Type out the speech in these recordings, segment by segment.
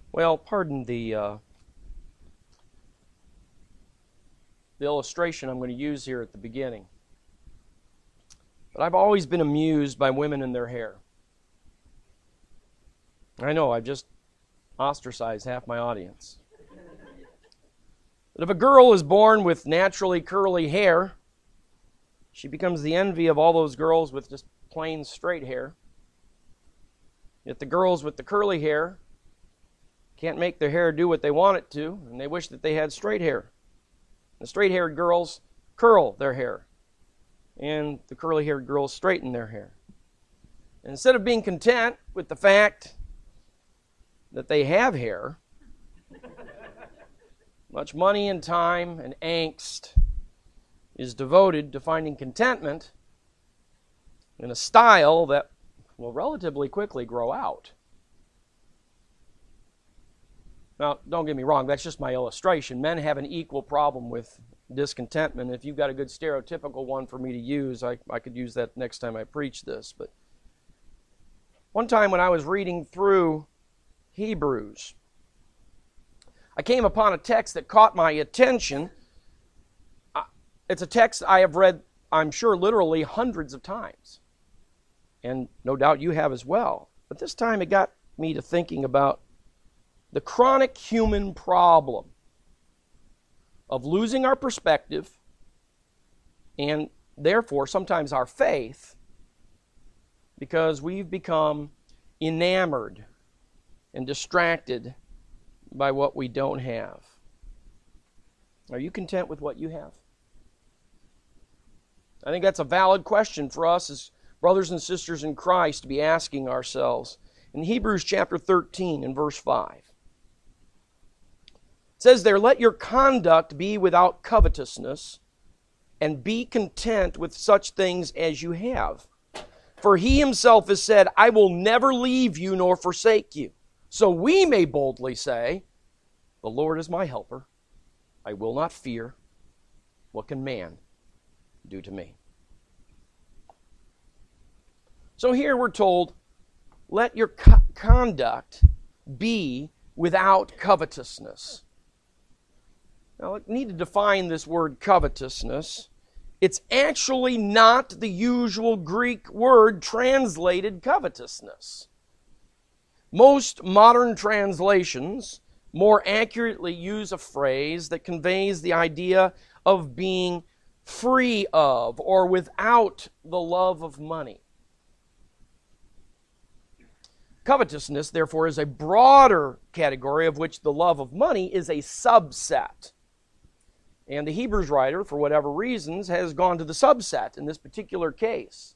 Well, pardon the illustration I'm going to use here at the beginning. But I've always been amused by women and their hair. I know, I've just ostracized half my audience. But if a girl is born with naturally curly hair, she becomes the envy of all those girls with just plain straight hair. Yet the girls with the curly hair can't make their hair do what they want it to, and they wish that they had straight hair. The straight-haired girls curl their hair, and the curly-haired girls straighten their hair. And instead of being content with the fact that they have hair, much money and time and angst is devoted to finding contentment in a style that will relatively quickly grow out. Now, don't get me wrong, that's just my illustration. Men have an equal problem with discontentment. If you've got a good stereotypical one for me to use, I could use that next time I preach this. But one time when I was reading through Hebrews, I came upon a text that caught my attention. It's a text I have read, I'm sure, literally hundreds of times. And no doubt you have as well. But this time it got me to thinking about the chronic human problem of losing our perspective and therefore sometimes our faith because we've become enamored and distracted by what we don't have. Are you content with what you have? I think that's a valid question for us as brothers and sisters in Christ to be asking ourselves. In Hebrews chapter 13 and verse 5, it says there, "Let your conduct be without covetousness, and be content with such things as you have. For he himself has said, I will never leave you nor forsake you. So we may boldly say, the Lord is my helper. I will not fear. What can man do to me?" So here we're told, let your conduct be without covetousness. Now, I need to define this word covetousness. It's actually not the usual Greek word translated covetousness. Most modern translations more accurately use a phrase that conveys the idea of being free of or without the love of money. Covetousness, therefore, is a broader category of which the love of money is a subset. And the Hebrews writer, for whatever reasons, has gone to the subset in this particular case.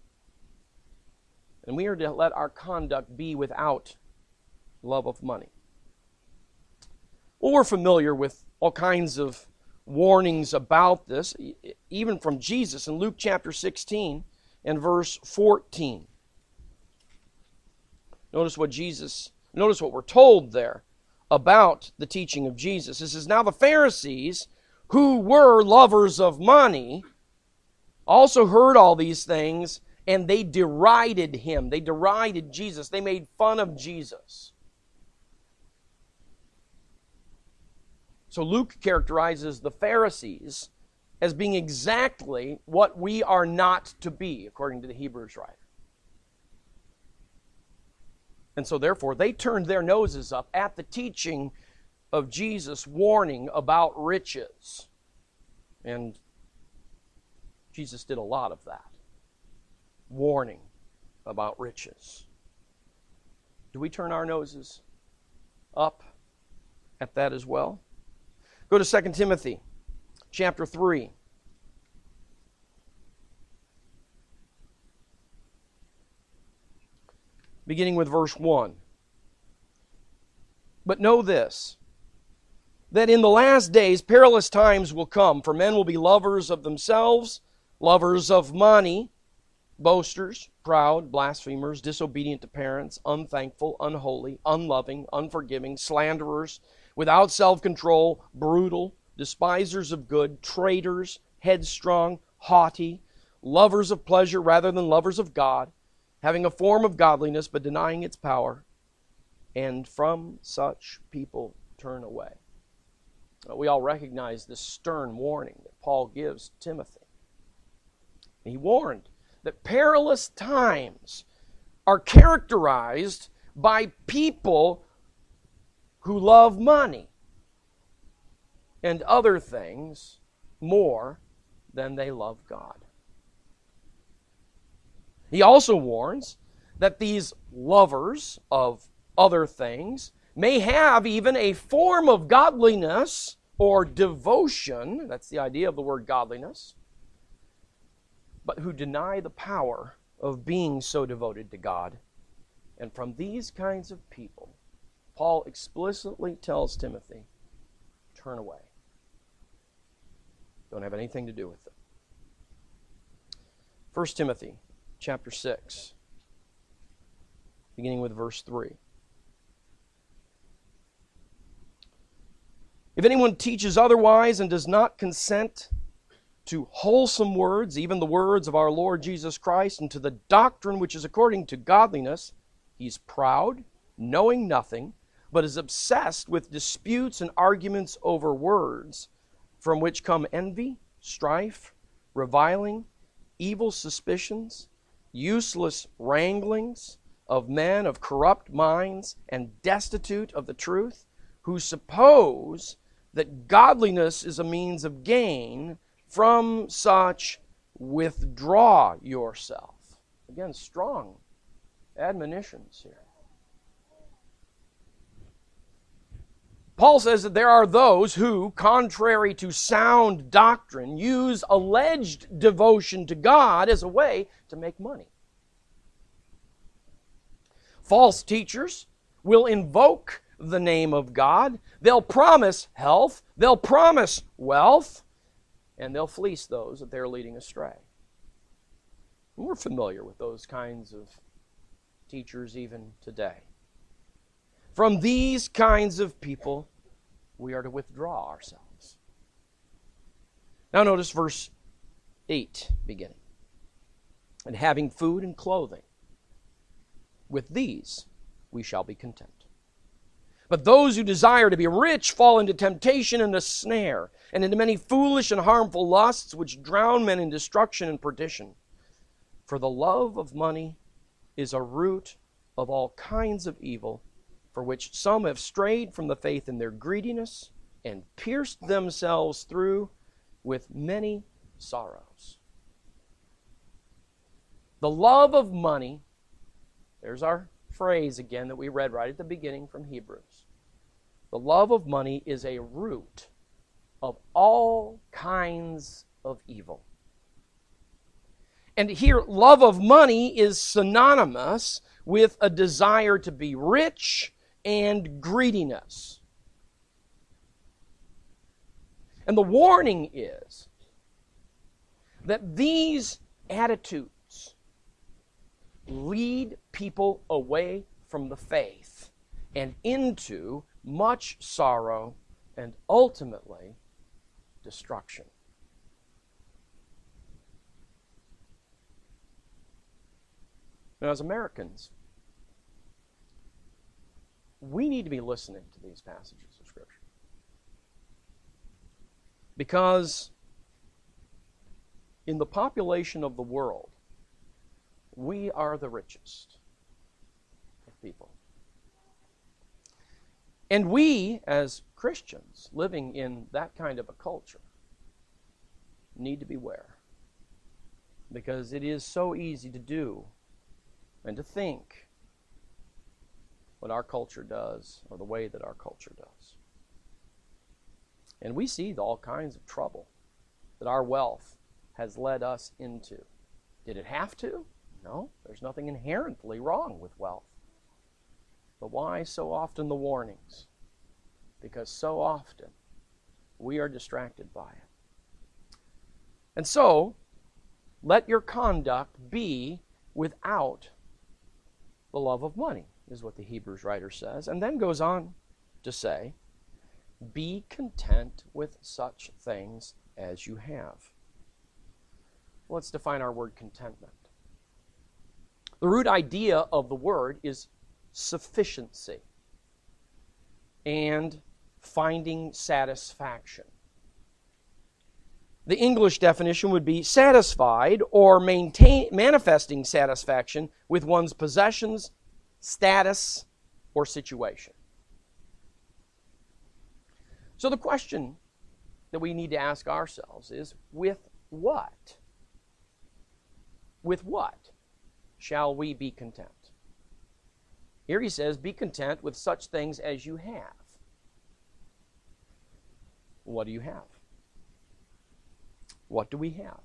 And we are to let our conduct be without love of money. Well, we're familiar with all kinds of warnings about this, even from Jesus in Luke chapter 16 and verse 14. Notice what we're told there about the teaching of Jesus. It says, "Now the Pharisees, who were lovers of money, also heard all these things, and they derided him." They derided Jesus. They made fun of Jesus. So Luke characterizes the Pharisees as being exactly what we are not to be, according to the Hebrews writer. And so therefore, they turned their noses up at the teaching of Jesus' warning about riches. And Jesus did a lot of that. Warning about riches. Do we turn our noses up at that as well? Go to 2 Timothy chapter 3. Beginning with verse 1. "But know this, that in the last days perilous times will come, for men will be lovers of themselves, lovers of money, boasters, proud, blasphemers, disobedient to parents, unthankful, unholy, unloving, unforgiving, slanderers, without self-control, brutal, despisers of good, traitors, headstrong, haughty, lovers of pleasure rather than lovers of God, having a form of godliness but denying its power. and from such people turn away. We all recognize this stern warning that Paul gives Timothy. He warned that perilous times are characterized by people who love money and other things more than they love God. He also warns that these lovers of other things may have even a form of godliness or devotion, that's the idea of the word godliness, but who deny the power of being so devoted to God. And from these kinds of people, Paul explicitly tells Timothy, turn away. Don't have anything to do with them. 1 Timothy chapter 6, beginning with verse 3. If anyone teaches otherwise and does not consent to wholesome words, even the words of our Lord Jesus Christ, and to the doctrine which is according to godliness, he's proud, knowing nothing, but is obsessed with disputes and arguments over words, from which come envy, strife, reviling, evil suspicions, useless wranglings of men of corrupt minds and destitute of the truth, who suppose that godliness is a means of gain. From such withdraw yourself. Again, strong admonitions here. Paul says that there are those who, contrary to sound doctrine, use alleged devotion to God as a way to make money. False teachers will invoke the name of God. They'll promise health. They'll promise wealth. And they'll fleece those that they're leading astray. And we're familiar with those kinds of teachers even today. From these kinds of people, we are to withdraw ourselves. Now notice verse 8 beginning. And having food and clothing, with these we shall be content. But those who desire to be rich fall into temptation and a snare, and into many foolish and harmful lusts, which drown men in destruction and perdition. For the love of money is a root of all kinds of evil, for which some have strayed from the faith in their greediness, and pierced themselves through with many sorrows. The love of money, there's our phrase again that we read right at the beginning from Hebrews. The love of money is a root of all kinds of evil. And here, love of money is synonymous with a desire to be rich and greediness. And the warning is that these attitudes lead people away from the faith and into much sorrow and ultimately destruction. Now, as Americans, we need to be listening to these passages of Scripture. Because in the population of the world, we are the richest of people. And we, as Christians living in that kind of a culture, need to beware. Because it is so easy to do and to think what our culture does or the way that our culture does. And we see all kinds of trouble that our wealth has led us into. Did it have to? No, there's nothing inherently wrong with wealth. But why so often the warnings? Because so often we are distracted by it. And so, let your conduct be without the love of money, is what the Hebrews writer says. And then goes on to say, be content with such things as you have. Let's define our word contentment. The root idea of the word is sufficiency. and finding satisfaction. The English definition would be satisfied or manifesting satisfaction with one's possessions, status, or situation. So the question that we need to ask ourselves is, with what? With what shall we be content? Here he says, be content with such things as you have. What do you have? What do we have?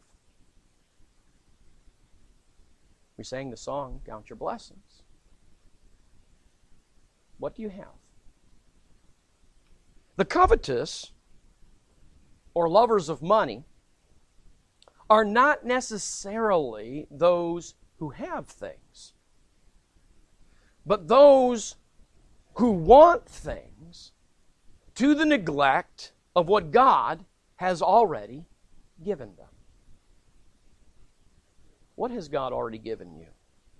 We sang the song, Count Your Blessings. What do you have? The covetous, or lovers of money, are not necessarily those who have things, but those who want things to the neglect of what God has already given them. What has God already given you?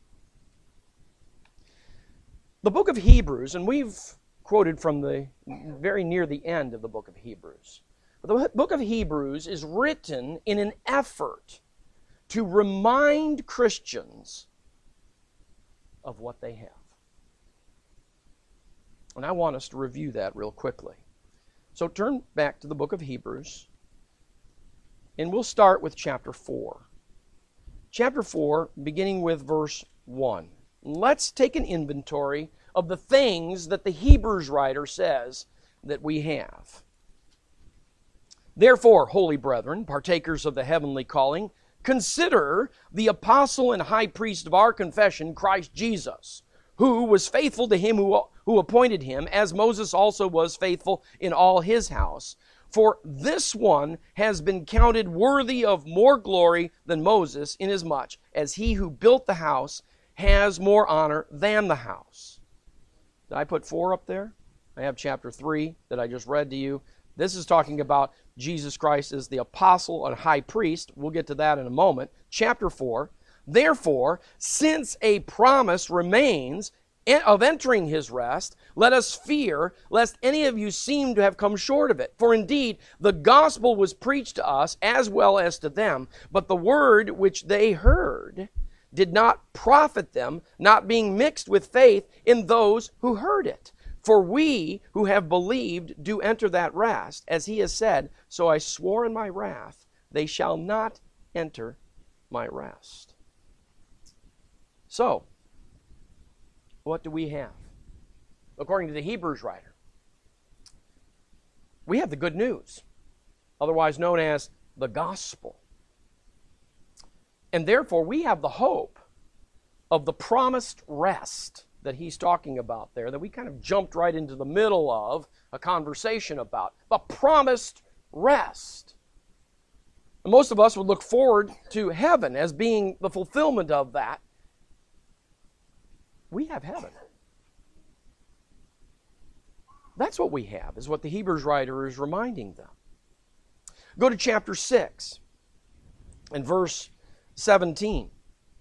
The book of Hebrews, and we've quoted from the very near the end of the book of Hebrews. The book of Hebrews is written in an effort to remind Christians of what they have. And I want us to review that real quickly. So turn back to the book of Hebrews, and we'll start with chapter 4. Chapter 4, beginning with verse 1. Let's take an inventory of the things that the Hebrews writer says that we have. Therefore, holy brethren, partakers of the heavenly calling, consider the apostle and high priest of our confession, Christ Jesus, who was faithful to him who appointed him, as Moses also was faithful in all his house. For this one has been counted worthy of more glory than Moses, inasmuch as he who built the house has more honor than the house. Did I put 4 up there? I have chapter 3 that I just read to you. This is talking about Jesus Christ as the apostle and high priest. We'll get to that in a moment. Chapter 4. Therefore, since a promise remains of entering his rest, let us fear lest any of you seem to have come short of it. For indeed, the gospel was preached to us as well as to them, but the word which they heard did not profit them, not being mixed with faith in those who heard it. For we who have believed do enter that rest, as he has said, so I swore in my wrath, they shall not enter my rest. So, what do we have? According to the Hebrews writer, we have the good news, otherwise known as the gospel. And therefore, we have the hope of the promised rest that he's talking about there, that we kind of jumped right into the middle of a conversation about. The promised rest. And most of us would look forward to heaven as being the fulfillment of that. We have heaven. That's what we have, is what the Hebrews writer is reminding them. Go to chapter 6 and verse 17.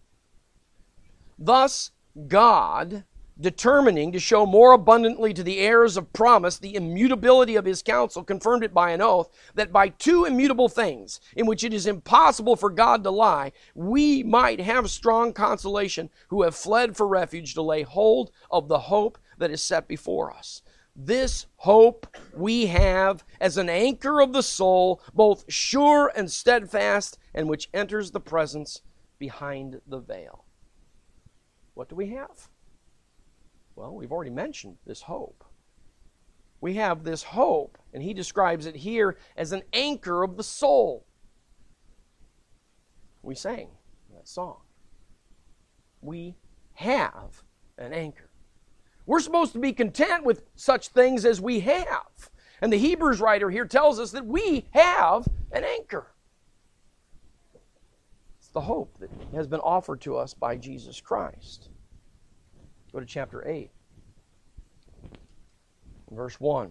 Thus, God, determining to show more abundantly to the heirs of promise the immutability of his counsel, confirmed it by an oath, that by 2 immutable things, in which it is impossible for God to lie, we might have strong consolation who have fled for refuge to lay hold of the hope that is set before us. This hope we have as an anchor of the soul, both sure and steadfast, and which enters the presence behind the veil. What do we have? Well, we've already mentioned this hope. We have this hope, and he describes it here as an anchor of the soul. We sang that song. We have an anchor. We're supposed to be content with such things as we have. And the Hebrews writer here tells us that we have an anchor. It's the hope that has been offered to us by Jesus Christ. Go to chapter 8, verse 1.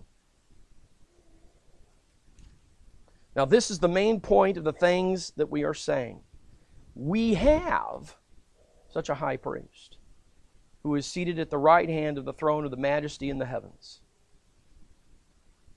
Now this is the main point of the things that we are saying. We have such a high priest who is seated at the right hand of the throne of the majesty in the heavens.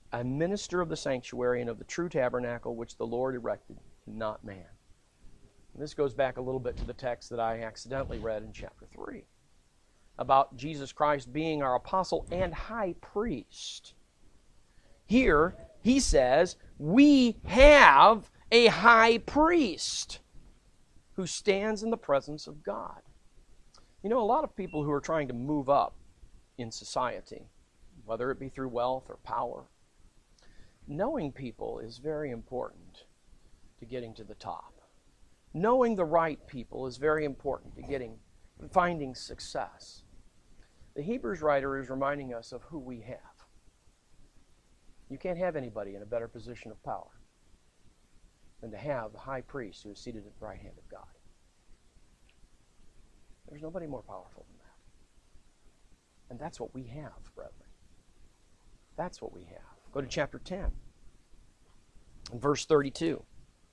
a minister of the sanctuary and of the true tabernacle which the Lord erected, not man. And this goes back a little bit to the text that I accidentally read in chapter 3 about Jesus Christ being our apostle and high priest. Here, he says, we have a high priest who stands in the presence of God. You know, a lot of people who are trying to move up in society, whether it be through wealth or power, knowing people is very important to getting to the top. Knowing the right people is very important to finding success. The Hebrews writer is reminding us of who we have. You can't have anybody in a better position of power than to have the high priest who is seated at the right hand of God. There's nobody more powerful than that. And that's what we have, brethren. That's what we have. Go to chapter 10, and verse 32.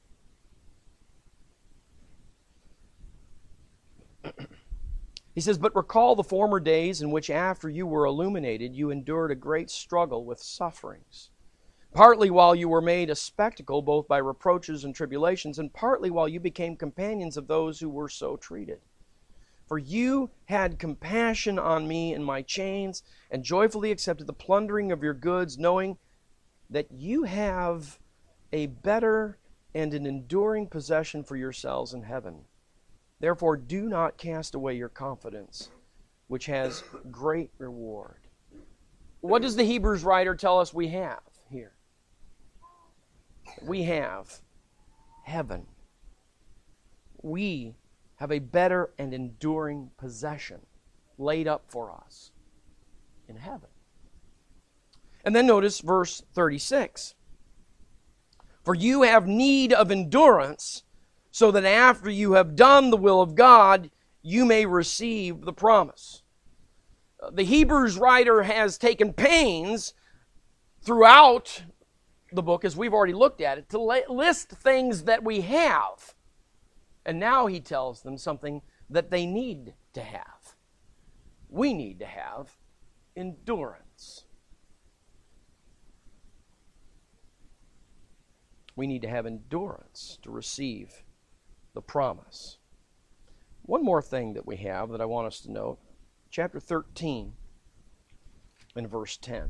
He says, "But recall the former days in which after you were illuminated, you endured a great struggle with sufferings. Partly while you were made a spectacle, both by reproaches and tribulations, and partly while you became companions of those who were so treated. For you had compassion on me in my chains, and joyfully accepted the plundering of your goods, knowing that you have a better and an enduring possession for yourselves in heaven. Therefore, do not cast away your confidence, which has great reward." What does the Hebrews writer tell us we have here? We have heaven. We have a better and enduring possession laid up for us in heaven. And then notice verse 36. "For you have need of endurance, so that after you have done the will of God, you may receive the promise." The Hebrews writer has taken pains throughout the book, as we've already looked at it, to list things that we have. And now he tells them something that they need to have. We need to have endurance. We need to have endurance to receive the promise. One more thing that we have that I want us to note, chapter 13 and verse 10.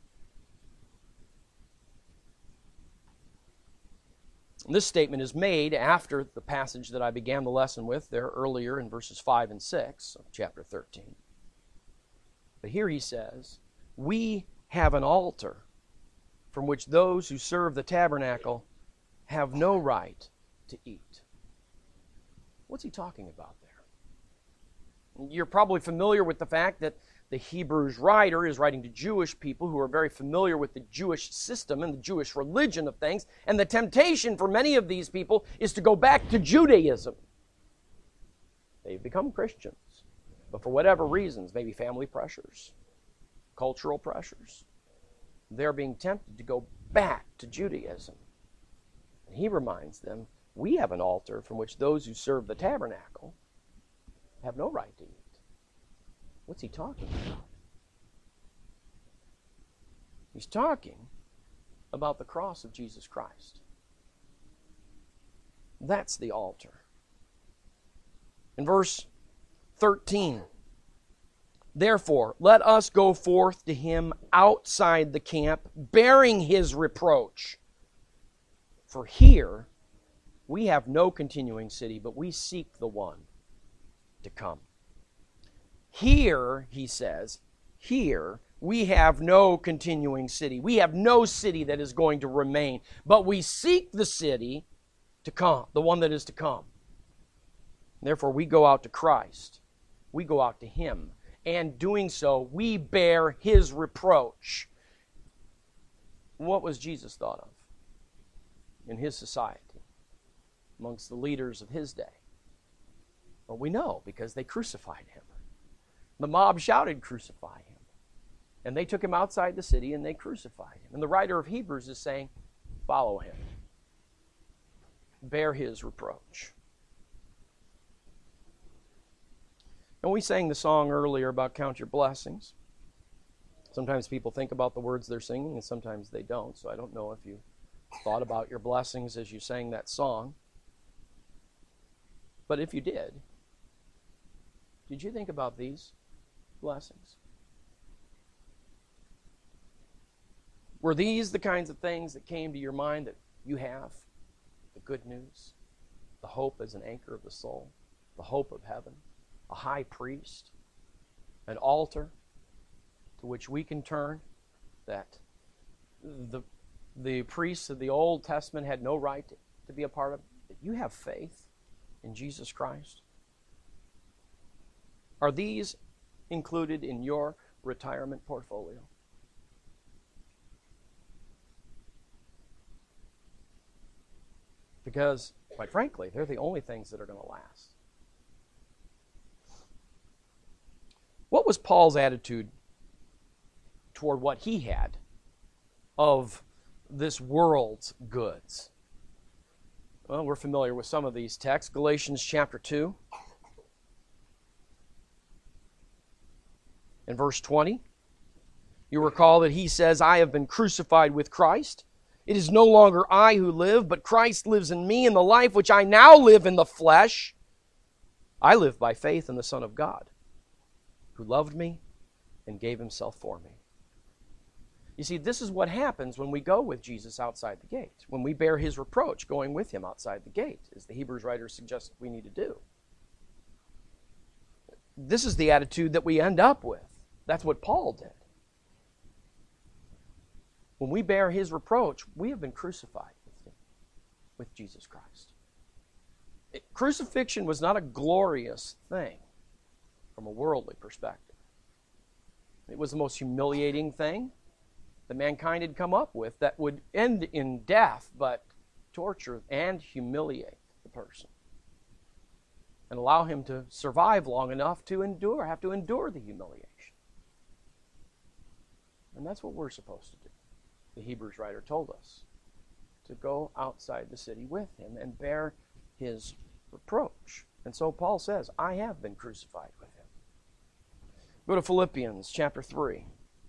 This statement is made after the passage that I began the lesson with there earlier in verses 5 and 6 of chapter 13. But here he says, "We have an altar from which those who serve the tabernacle have no right to eat." What's he talking about there? You're probably familiar with the fact that the Hebrews writer is writing to Jewish people who are very familiar with the Jewish system and the Jewish religion of things, and the temptation for many of these people is to go back to Judaism. They've become Christians, but for whatever reasons, maybe family pressures, cultural pressures, they're being tempted to go back to Judaism. And he reminds them, we have an altar from which those who serve the tabernacle have no right to eat. What's he talking about? He's talking about the cross of Jesus Christ. That's the altar. In verse 13, "Therefore, let us go forth to him outside the camp, bearing his reproach. For here we have no continuing city, but we seek the one to come." Here, he says, here we have no continuing city. We have no city that is going to remain, but we seek the city to come, the one that is to come. Therefore, we go out to Christ. We go out to him. And doing so, we bear his reproach. What was Jesus thought of in his society, amongst the leaders of his day? Well, we know because they crucified him. The mob shouted, "Crucify him." And they took him outside the city and they crucified him. And the writer of Hebrews is saying, follow him. Bear his reproach. And we sang the song earlier about count your blessings. Sometimes people think about the words they're singing, and sometimes they don't. So I don't know if you thought about your blessings as you sang that song. But if you did you think about these blessings? Were these the kinds of things that came to your mind that you have? The good news, the hope as an anchor of the soul, the hope of heaven, a high priest, an altar to which we can turn, that the priests of the Old Testament had no right to be a part of. That you have faith in Jesus Christ. Are these included in your retirement portfolio? Because, quite frankly, they're the only things that are going to last. What was Paul's attitude toward what he had of this world's goods? Well, we're familiar with some of these texts. Galatians chapter 2 and verse 20. You recall that he says, I have been crucified with Christ. It is no longer I who live, but Christ lives in me, and the life which I now live in the flesh, I live by faith in the Son of God, who loved me and gave himself for me. You see, this is what happens when we go with Jesus outside the gate, when we bear his reproach going with him outside the gate, as the Hebrews writer suggests we need to do. This is the attitude that we end up with. That's what Paul did. When we bear his reproach, we have been crucified with Jesus Christ. Crucifixion was not a glorious thing from a worldly perspective. It was the most humiliating thing that mankind had come up with that would end in death, but torture and humiliate the person and allow him to survive long enough to have to endure the humiliation. And that's what we're supposed to do. The Hebrews writer told us to go outside the city with him and bear his reproach. And so Paul says, I have been crucified with him. Go to Philippians chapter 3.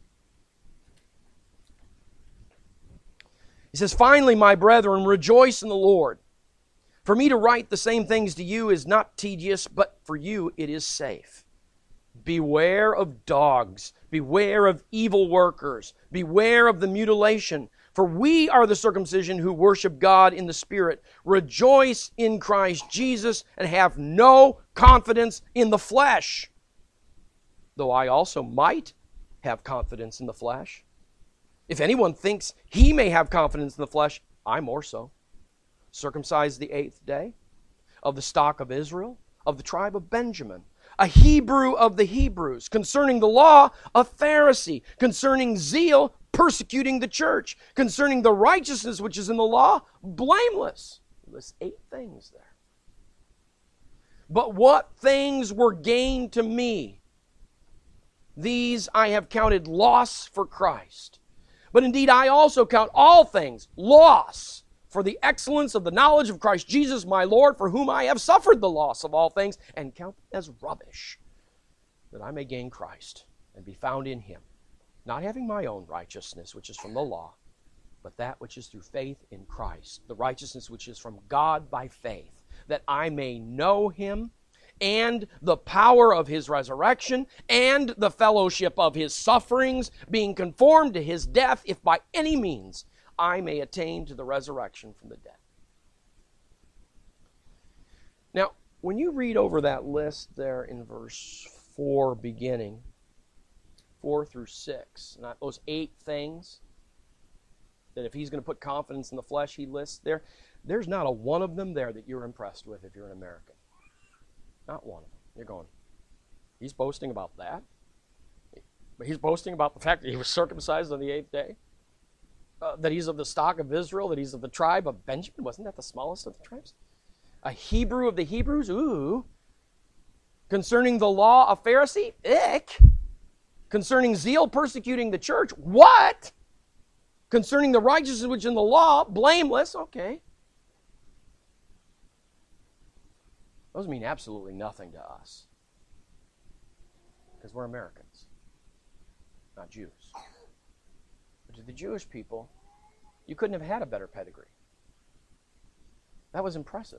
He says, finally, my brethren, rejoice in the Lord. For me to write the same things to you is not tedious, but for you it is safe. Beware of dogs. Beware of evil workers. Beware of the mutilation. For we are the circumcision who worship God in the Spirit. Rejoice in Christ Jesus and have no confidence in the flesh. Though I also might have confidence in the flesh. If anyone thinks he may have confidence in the flesh, I more so. Circumcised the 8th day, of the stock of Israel, of the tribe of Benjamin, a Hebrew of the Hebrews, concerning the law, a Pharisee, concerning zeal, persecuting the church, concerning the righteousness which is in the law, blameless. There's 8 things there. But what things were gained to me, these I have counted loss for Christ. But indeed I also count all things loss for the excellence of the knowledge of Christ Jesus my Lord, for whom I have suffered the loss of all things, and count as rubbish, that I may gain Christ and be found in him, not having my own righteousness, which is from the law, but that which is through faith in Christ, the righteousness which is from God by faith, that I may know him and the power of his resurrection and the fellowship of his sufferings, being conformed to his death, if by any means I may attain to the resurrection from the dead. Now, when you read over that list there in verse 4 beginning, 4 through 6, not those 8 things that if he's going to put confidence in the flesh he lists there, there's not a one of them there that you're impressed with if you're an American. Not one of them. You're going, he's boasting about that? But he's boasting about the fact that he was circumcised on the 8th day? That he's of the stock of Israel, that he's of the tribe of Benjamin. Wasn't that the smallest of the tribes? A Hebrew of the Hebrews? Ooh. Concerning the law, a Pharisee? Ick. Concerning zeal, persecuting the church? What? Concerning the righteousness which is in the law? Blameless. Okay. Those mean absolutely nothing to us. Because we're Americans. not Jews. But to the Jewish people, you couldn't have had a better pedigree. That was impressive.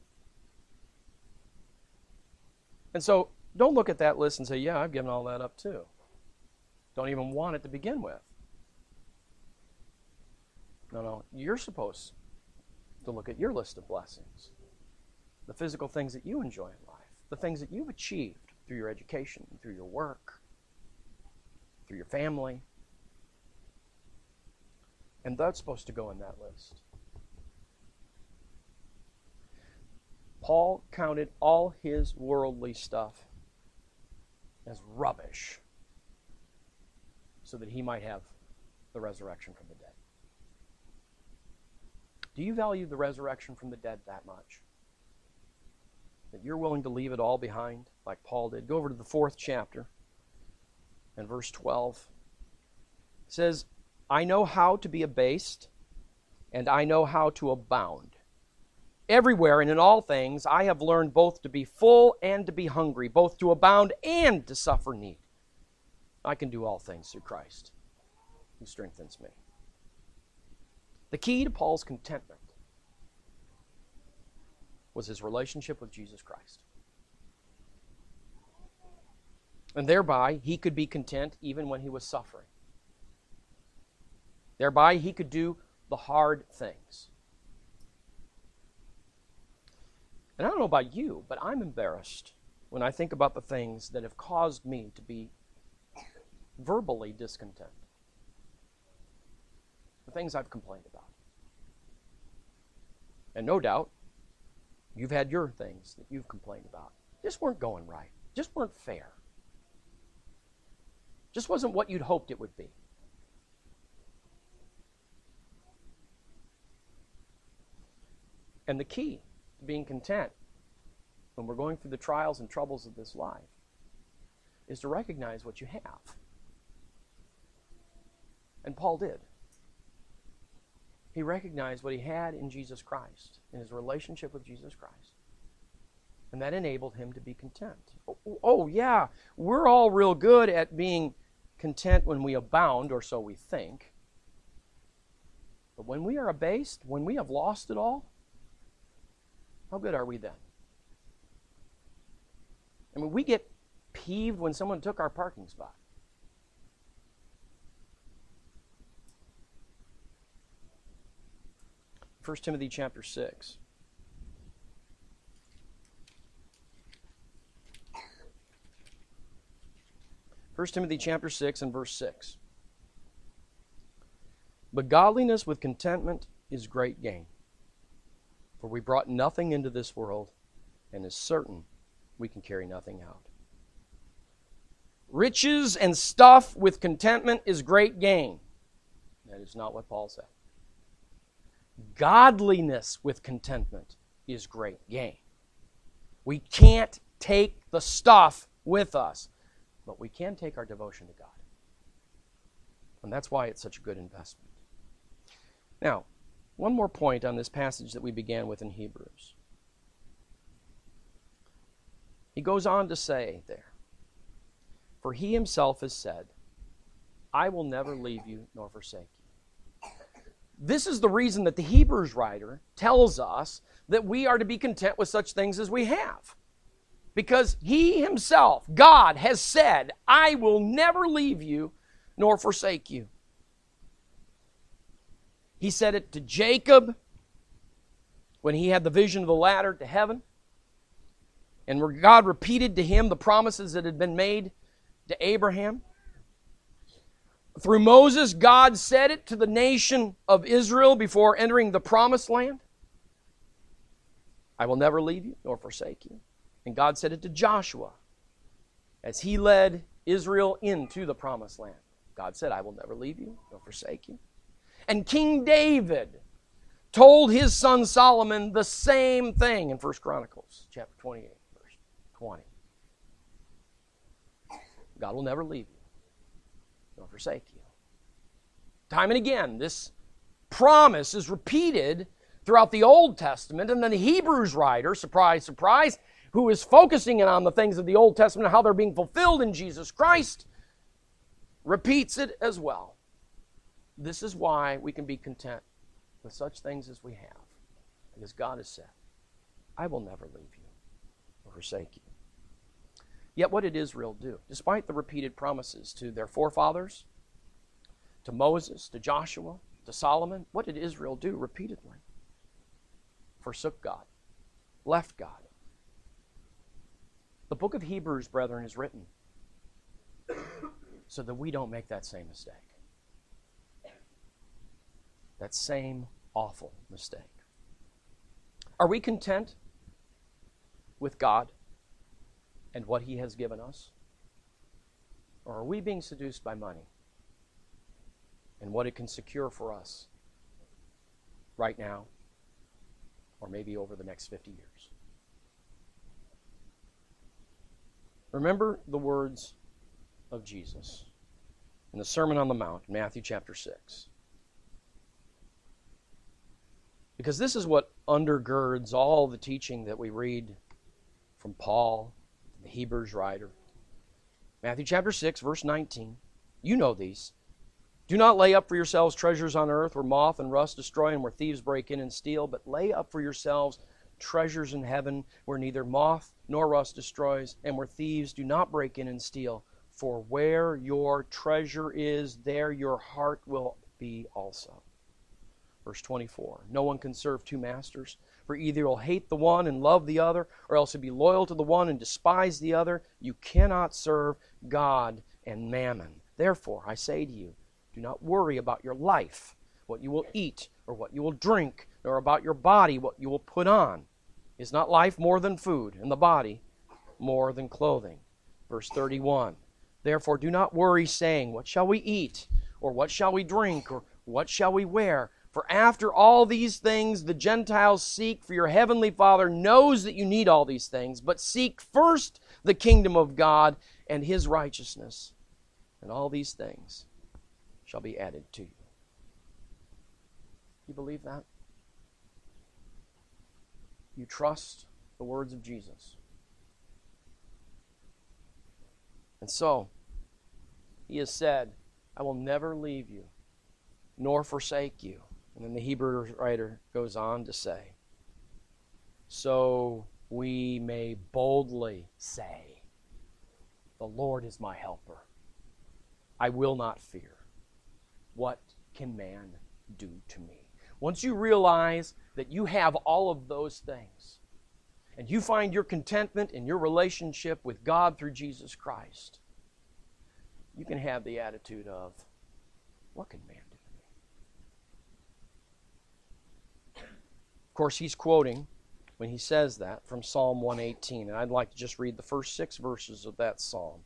And so, don't look at that list and say, yeah, I've given all that up too. Don't even want it to begin with. No, you're supposed to look at your list of blessings. The physical things that you enjoy in life. The things that you've achieved through your education, through your work, through your family. And that's supposed to go in that list. Paul counted all his worldly stuff as rubbish so that he might have the resurrection from the dead. Do you value the resurrection from the dead that much? That you're willing to leave it all behind like Paul did? Go over to the 4th chapter and verse 12. It says, I know how to be abased, and I know how to abound. Everywhere and in all things I have learned both to be full and to be hungry, both to abound and to suffer need. I can do all things through Christ who strengthens me. The key to Paul's contentment was his relationship with Jesus Christ. And thereby, he could be content even when he was suffering. Thereby, he could do the hard things. And I don't know about you, but I'm embarrassed when I think about the things that have caused me to be verbally discontent. The things I've complained about. And no doubt, you've had your things that you've complained about. Just weren't going right. Just weren't fair. Just wasn't what you'd hoped it would be. And the key to being content when we're going through the trials and troubles of this life is to recognize what you have. And Paul did. He recognized what he had in Jesus Christ, in his relationship with Jesus Christ. And that enabled him to be content. Oh yeah, we're all real good at being content when we abound, or so we think. But when we are abased, when we have lost it all, how good are we then? I mean, we get peeved when someone took our parking spot. 1 Timothy chapter 6. First Timothy chapter 6 and verse 6. But godliness with contentment is great gain. For we brought nothing into this world, and is certain we can carry nothing out. Riches and stuff with contentment is great gain. That is not what Paul said. Godliness with contentment is great gain. We can't take the stuff with us, but we can take our devotion to God. And that's why it's such a good investment. Now, one more point on this passage that we began with in Hebrews. He goes on to say there, for he himself has said, I will never leave you nor forsake you. This is the reason that the Hebrews writer tells us that we are to be content with such things as we have. Because he himself, God, has said, I will never leave you nor forsake you. He said it to Jacob when he had the vision of the ladder to heaven. And where God repeated to him the promises that had been made to Abraham. Through Moses, God said it to the nation of Israel before entering the promised land. I will never leave you nor forsake you. And God said it to Joshua as he led Israel into the promised land. God said, I will never leave you nor forsake you. And King David told his son Solomon the same thing in 1 Chronicles chapter 28, verse 20. God will never leave you nor forsake you. Time and again, this promise is repeated throughout the Old Testament, and then the Hebrews writer, surprise, surprise, who is focusing in on the things of the Old Testament and how they're being fulfilled in Jesus Christ, repeats it as well. This is why we can be content with such things as we have. Because God has said, I will never leave you or forsake you. Yet what did Israel do? Despite the repeated promises to their forefathers, to Moses, to Joshua, to Solomon, what did Israel do repeatedly? Forsook God, left God. The book of Hebrews, brethren, is written so that we don't make that same mistake. That same awful mistake. Are we content with God and what He has given us? Or are we being seduced by money and what it can secure for us right now or maybe over the next 50 years? Remember the words of Jesus in the Sermon on the Mount, Matthew chapter 6. Because this is what undergirds all the teaching that we read from Paul, the Hebrews writer. Matthew chapter 6, verse 19. You know these. Do not lay up for yourselves treasures on earth where moth and rust destroy and where thieves break in and steal, but lay up for yourselves treasures in heaven where neither moth nor rust destroys and where thieves do not break in and steal. For where your treasure is, there your heart will be also. Verse 24, no one can serve two masters, for either you'll hate the one and love the other, or else you'll be loyal to the one and despise the other. You cannot serve God and mammon. Therefore, I say to you, do not worry about your life, what you will eat or what you will drink, nor about your body, what you will put on. Is not life more than food, and the body more than clothing? Verse 31, therefore do not worry, saying, what shall we eat, or what shall we drink, or what shall we wear? For after all these things the Gentiles seek, for your heavenly Father knows that you need all these things. But seek first the kingdom of God and His righteousness, and all these things shall be added to you. You believe that? You trust the words of Jesus. And so, He has said, I will never leave you, nor forsake you. And then the Hebrew writer goes on to say, so we may boldly say, the Lord is my helper. I will not fear. What can man do to me? Once you realize that you have all of those things, and you find your contentment in your relationship with God through Jesus Christ, you can have the attitude of, what can man do? Of course, he's quoting, when he says that, from Psalm 118. And I'd like to just read the first 6 verses of that psalm.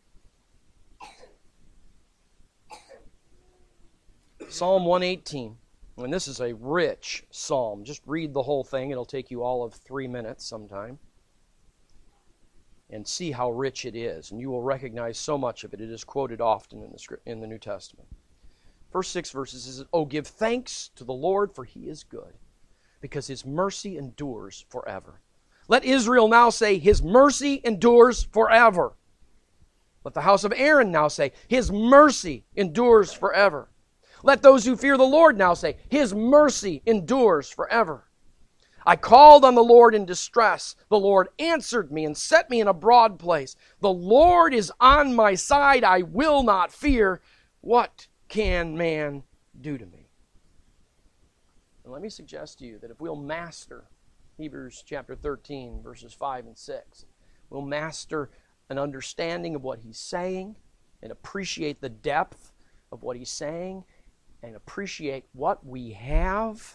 Psalm 118. And this is a rich psalm. Just read the whole thing. It'll take you all of 3 minutes sometime. And see how rich it is. And you will recognize so much of it. It is quoted often in the New Testament. First 6 verses is, oh, give thanks to the Lord, for He is good, because His mercy endures forever. Let Israel now say, His mercy endures forever. Let the house of Aaron now say, His mercy endures forever. Let those who fear the Lord now say, His mercy endures forever. I called on the Lord in distress. The Lord answered me and set me in a broad place. The Lord is on my side. I will not fear. What can man do to me? And let me suggest to you that if we'll master Hebrews chapter 13, verses 5 and 6, we'll master an understanding of what he's saying and appreciate the depth of what he's saying and appreciate what we have,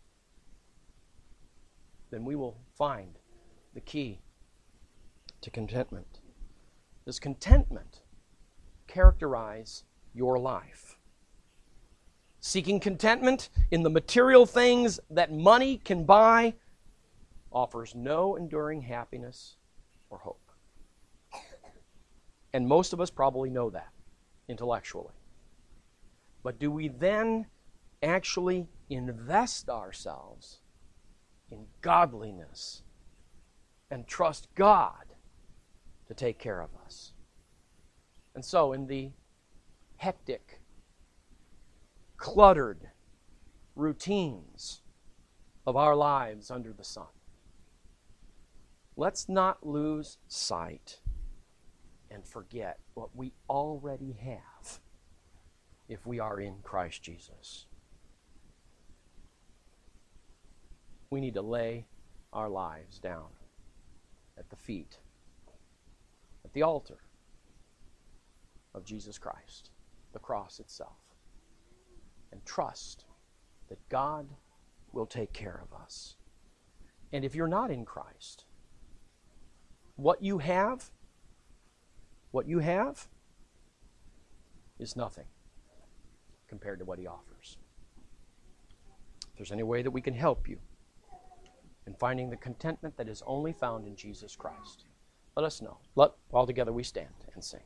then we will find the key to contentment. Does contentment characterize your life? Seeking contentment in the material things that money can buy offers no enduring happiness or hope. And most of us probably know that intellectually. But do we then actually invest ourselves in godliness and trust God to take care of us? And so in the hectic, cluttered routines of our lives under the sun. Let's not lose sight and forget what we already have if we are in Christ Jesus. We need to lay our lives down at the feet, at the altar of Jesus Christ, the cross itself, and trust that God will take care of us. And if you're not in Christ, what you have is nothing compared to what He offers. If there's any way that we can help you in finding the contentment that is only found in Jesus Christ, let us know. All together we stand and sing.